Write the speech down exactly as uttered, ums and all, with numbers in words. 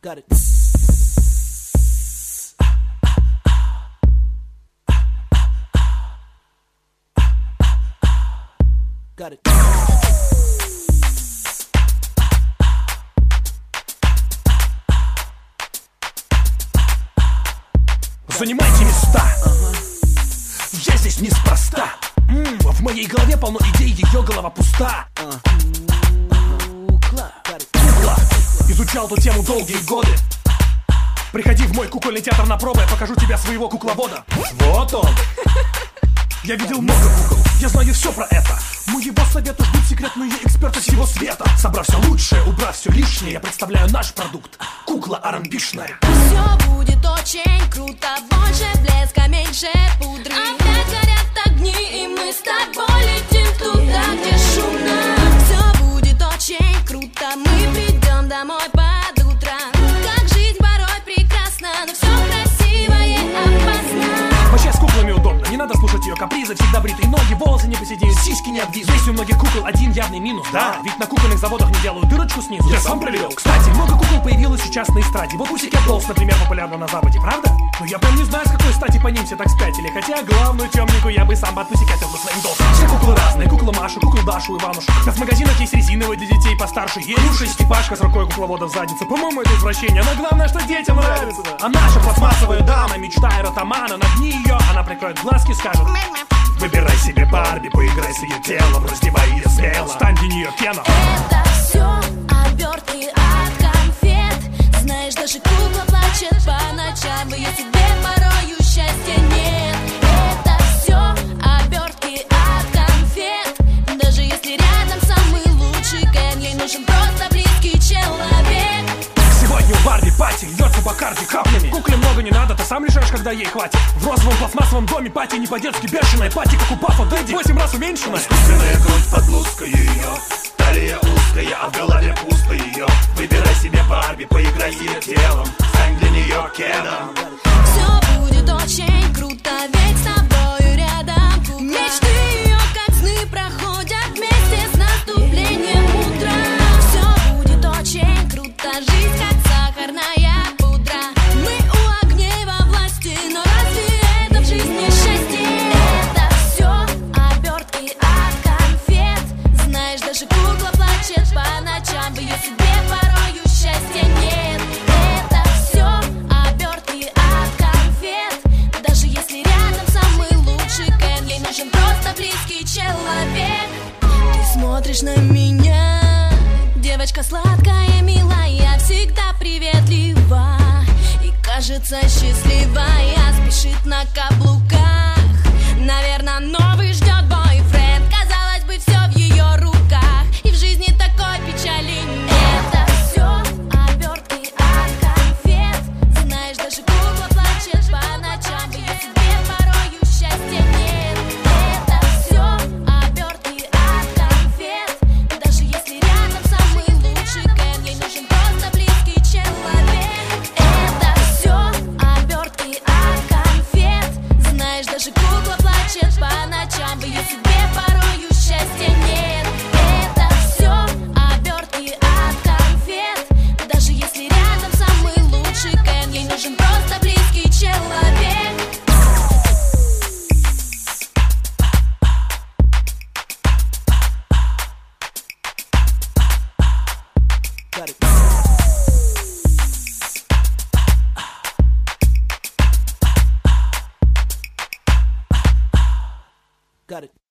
Got it. Got it. Занимайте места. uh-huh. Я здесь неспроста. М-м, в моей голове полно идей, ее голова пуста. uh. Кукла. Кукла. Изучал ту тему долгие годы. Приходи в мой кукольный театр на пробы, я покажу тебе своего кукловода. Вот он. Я видел много кукол, я знаю все про это. Моего совета ждут секретные эксперты всего света. Собрав все лучшее, убрав все лишнее, я представляю наш продукт. Кукла ар энд би-шная. Все будет очень круто, больше блеска, меньше пудры. Опять горят огни, и мы с тобой летим туда, где шумно. Все будет очень круто, мы придем домой под утро. Как жизнь порой прекрасна, но все красивое опасно. Вообще с куклами удобно, не надо слушать ее капризы. Всегда бритые ноги, волосы не посидеют, сиськи не обвиснут. Здесь у многих кукол один явный минус, да, ведь на кукольных заводах не делают дырочку снизу. Я сам проверил. Кстати, много кукол появилось сейчас на эстраде. Вот Pussycat Dolls, например, популярна на Западе, правда? Но я прям не знаю, с какой стати по ним все так спятили. Хотя главную темнику я бы сам подпусикатил бы своим долсом. Все куклы разные, кукла Машу, куклу Дашу, Иванушек. Да в магазинах есть резиновые для детей постарше. Есть Степашка с рукой кукловода в заднице. По-моему, это извращение, но главное, что детям нравится. А наша пластмассовая дама, мечта эротомана, нагни ее, она прикроет глазки, скажет: выбирай себе Барби, поиграй с ее телом, раздевай ее смело, стань для нее Кеном. Это все обертки от конфет. Знаешь, даже кукла плачет по ночам, в ее судьбе порою счастья нет. Это все обертки от конфет. Даже если рядом самый лучший Кен, ей нужен просто близкий человек. Сегодня у Барби пати, льется Бакарди каплями. Кукле много не надо, ты сам решаешь, когда ей хватит. В розовом пластмассовом доме пати не по-детски бешеная. Пати, как у Пафа Дэдди, восемь раз уменьшенная. Искусственная грудь под блузкой ее, талия узкая, а в голове пусто ее. Выбирай себе Барби, поиграй с ее телом, стань для нее Кеном. Все будет очень круто, ведь с тобою рядом. Мечты ее, как сны, проходят вместе с наступлением утра. Все будет очень круто, жизнь как сахарная пудра. Мы у огней во власти, но разве это в жизни счастье? Это все обертки от конфет. Знаешь, даже кукла плачет по ночам, в ее судьбе порою счастья нет. Это все обертки от конфет. Даже если рядом самый лучший Кен, ей нужен просто близкий человек. Ты смотришь на меня, девочка сладкая, милая, всегда приветлива и кажется счастливая, спешит на каблуках. Наверное, новый ждет бойфренд. Казалось бы, все в ее руках, и в жизни такой печали нет. Это все обертки от конфет. Знаешь, даже кукла плачет по ночам, в ее судьбе порою счастья нет. Это все обертки от конфет. Даже если рядом самый лучший Кен, ей нужен просто близкий человек. Это все обертки от конфет. Знаешь, даже кукла плачет по ночам, в ее судьбе порою счастья нет. Это все обертки от конфет. Даже если рядом самый лучший Кен, ей нужен просто близкий человек. Got it. Got it.